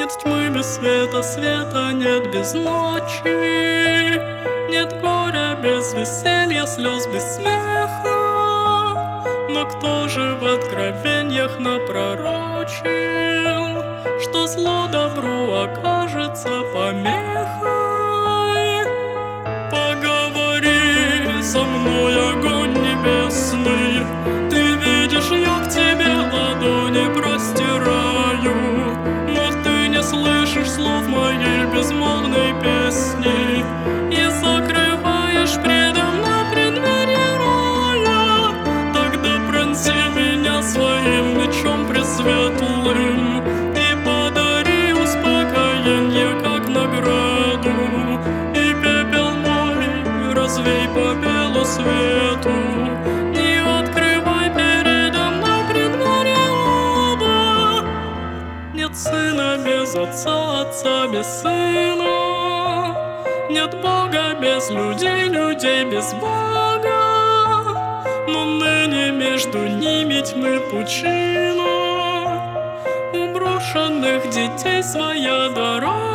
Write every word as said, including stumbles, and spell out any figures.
Нет тьмы без света, света нет без ночи. Нет горя без веселья, слез без смеха. Но кто же в откровениях напророчил, что зло добру окажется помехой? Поговори со мной, огонь небесный. Ты видишь, я к тебе ладони простираю, но ты не слышишь слов моей безмолвной песни и закрываешь предо мной преддверие рая. Тогда пронзи меня своим мечом пресветлым и подари успокоенье как награду, и пепел мой развей по белу свету. Не открывай передо мной преддверие ада. Нет сына без отца, отца без сына. Нет Бога без людей, людей без Бога. Но ныне между ними тьмы пучина. У брошенных детей своя дорога.